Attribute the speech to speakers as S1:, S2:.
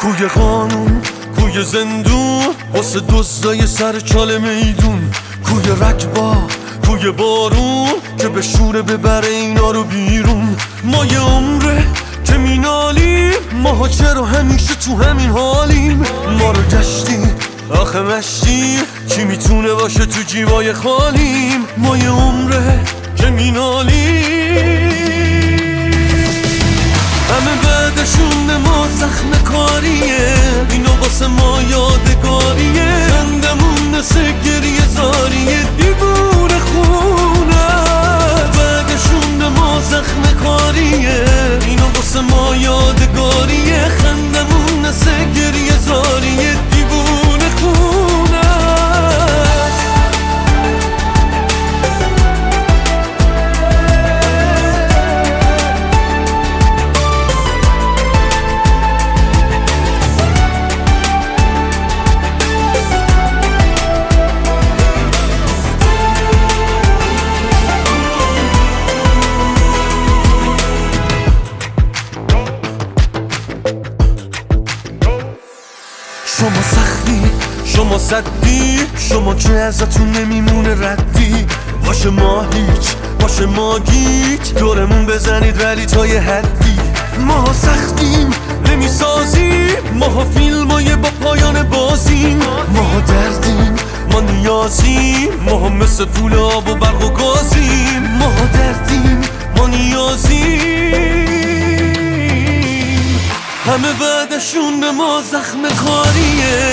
S1: کوی قانون، کوی زندون، واسه دزدای سر چال میدون، کوی رکبا، کوی بارون که به شوره ببره اینا رو بیرون. ما یه عمره که مینالیم، ماها چرا همیشه تو همین حالیم؟ ما رو گشتیم آخه مشتی، کی میتونه باشه تو جیبای خالیم؟ ما یه عمره که مینالیم، همه بعدشون ما زخم کاریه، اینا واسه ما یادگاریه، خندمون مثل گریه زاریه، دیوونه خونه. بعدشون ما زخم کاریه، اینا واسه ما یادگاریه، خندمون مثل گریه زاریه، دیوونه خونه. شما سختی، شما صدی، شما که ازتون نمیمونه ردی، باشه ما هیچ، باشه ما گیج، دورمون بزنید ولی تا یه حدی. ما سختیم نمیسازیم، ما فیلمای با پایان بازیم، ما دردیم، ما نیازیم، ما مثل پول آب و برق و گازیم، ما دردیم، ما نیازیم، همه بعدشون به ما زخم کاریه،